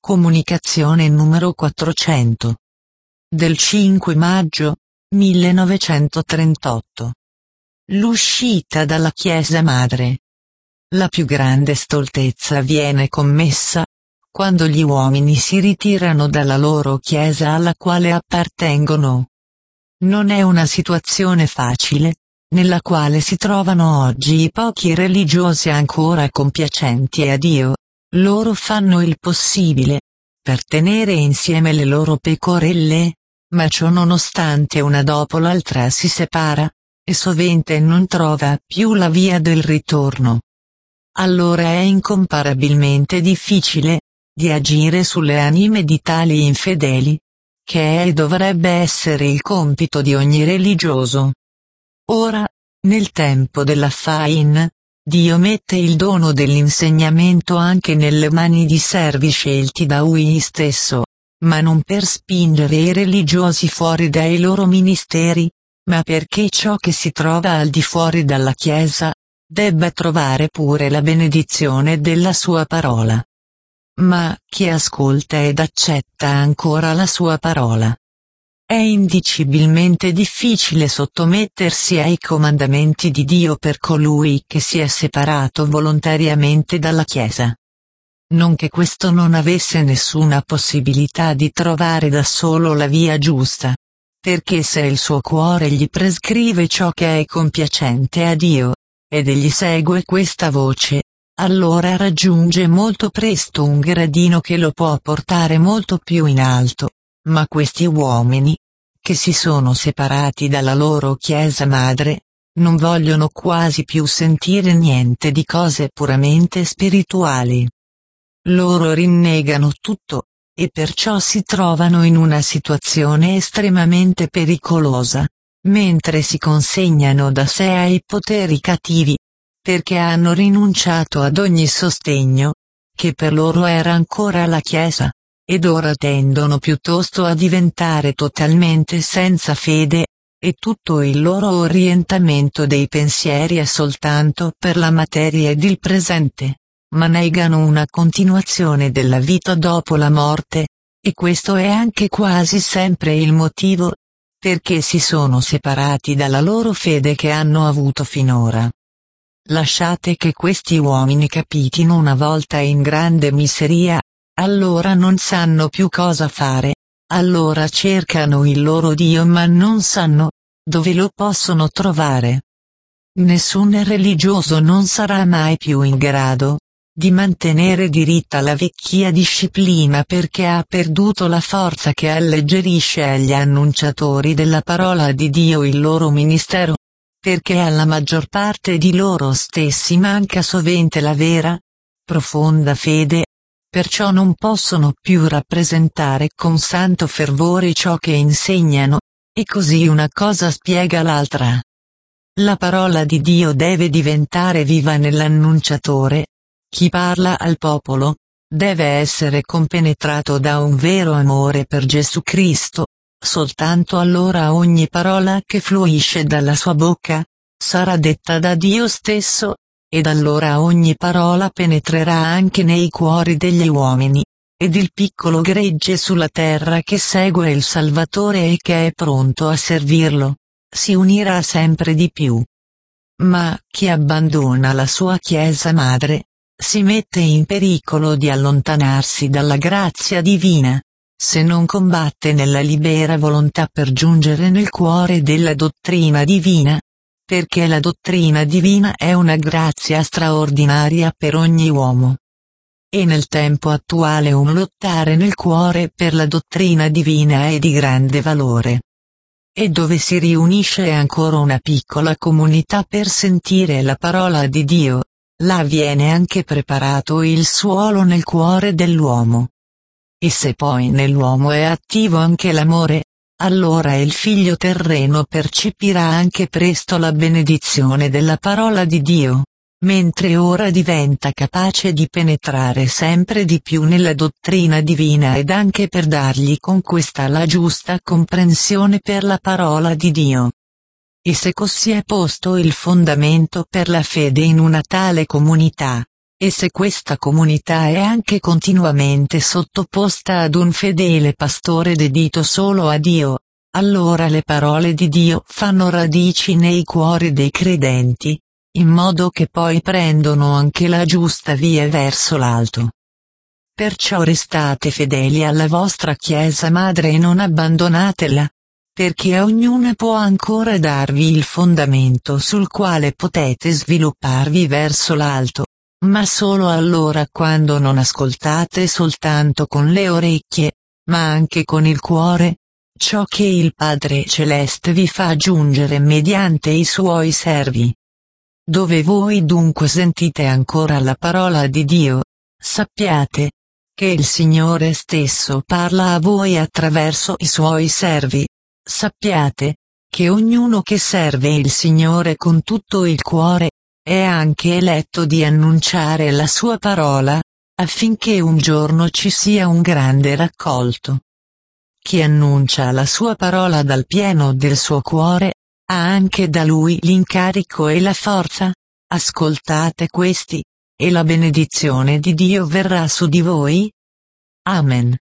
Comunicazione numero 400. Del 5 maggio 1938. L'uscita dalla Chiesa Madre. La più grande stoltezza viene commessa quando gli uomini si ritirano dalla loro Chiesa alla quale appartengono. Non è una situazione facile, nella quale si trovano oggi i pochi religiosi ancora compiacenti a Dio. Loro fanno il possibile per tenere insieme le loro pecorelle, ma ciò nonostante una dopo l'altra si separa, e sovente non trova più la via del ritorno. Allora è incomparabilmente difficile di agire sulle anime di tali infedeli, che è e dovrebbe essere il compito di ogni religioso. Ora, nel tempo della Fain, Dio mette il dono dell'insegnamento anche nelle mani di servi scelti da Lui stesso, ma non per spingere i religiosi fuori dai loro ministeri, ma perché ciò che si trova al di fuori dalla Chiesa debba trovare pure la benedizione della sua parola. Ma chi ascolta ed accetta ancora la sua parola? È indicibilmente difficile sottomettersi ai comandamenti di Dio per colui che si è separato volontariamente dalla Chiesa. Non che questo non avesse nessuna possibilità di trovare da solo la via giusta, perché se il suo cuore gli prescrive ciò che è compiacente a Dio, ed egli segue questa voce, allora raggiunge molto presto un gradino che lo può portare molto più in alto. Ma questi uomini, che si sono separati dalla loro Chiesa madre, non vogliono quasi più sentire niente di cose puramente spirituali. Loro rinnegano tutto, e perciò si trovano in una situazione estremamente pericolosa, mentre si consegnano da sé ai poteri cattivi, perché hanno rinunciato ad ogni sostegno, che per loro era ancora la Chiesa. Ed ora tendono piuttosto a diventare totalmente senza fede, e tutto il loro orientamento dei pensieri è soltanto per la materia ed il presente, ma negano una continuazione della vita dopo la morte, e questo è anche quasi sempre il motivo perché si sono separati dalla loro fede che hanno avuto finora. Lasciate che questi uomini capitino una volta in grande miseria. Allora non sanno più cosa fare, allora cercano il loro Dio ma non sanno dove lo possono trovare. Nessun religioso non sarà mai più in grado di mantenere diritta la vecchia disciplina perché ha perduto la forza che alleggerisce agli annunciatori della parola di Dio il loro ministero, perché alla maggior parte di loro stessi manca sovente la vera, profonda fede. Perciò non possono più rappresentare con santo fervore ciò che insegnano, e così una cosa spiega l'altra. La parola di Dio deve diventare viva nell'annunciatore. Chi parla al popolo deve essere compenetrato da un vero amore per Gesù Cristo. Soltanto allora ogni parola che fluisce dalla sua bocca sarà detta da Dio stesso. Ed allora ogni parola penetrerà anche nei cuori degli uomini, ed il piccolo gregge sulla terra che segue il Salvatore e che è pronto a servirlo, si unirà sempre di più. Ma chi abbandona la sua Chiesa madre, si mette in pericolo di allontanarsi dalla grazia divina, se non combatte nella libera volontà per giungere nel cuore della dottrina divina. Perché la dottrina divina è una grazia straordinaria per ogni uomo. E nel tempo attuale un lottare nel cuore per la dottrina divina è di grande valore. E dove si riunisce ancora una piccola comunità per sentire la parola di Dio, là viene anche preparato il suolo nel cuore dell'uomo. E se poi nell'uomo è attivo anche l'amore, allora il figlio terreno percepirà anche presto la benedizione della parola di Dio, mentre ora diventa capace di penetrare sempre di più nella dottrina divina ed anche per dargli con questa la giusta comprensione per la parola di Dio. E se così è posto il fondamento per la fede in una tale comunità, E se questa comunità è anche continuamente sottoposta ad un fedele pastore dedito solo a Dio, allora le parole di Dio fanno radici nei cuori dei credenti, in modo che poi prendono anche la giusta via verso l'alto. Perciò restate fedeli alla vostra Chiesa madre e non abbandonatela, perché ognuna può ancora darvi il fondamento sul quale potete svilupparvi verso l'alto, ma solo allora quando non ascoltate soltanto con le orecchie, ma anche con il cuore, ciò che il Padre Celeste vi fa aggiungere mediante i suoi servi. Dove voi dunque sentite ancora la parola di Dio, sappiate che il Signore stesso parla a voi attraverso i suoi servi. Sappiate che ognuno che serve il Signore con tutto il cuore è anche eletto di annunciare la sua parola, affinché un giorno ci sia un grande raccolto. Chi annuncia la sua parola dal pieno del suo cuore, ha anche da lui l'incarico e la forza. Ascoltate questi, e la benedizione di Dio verrà su di voi. Amen.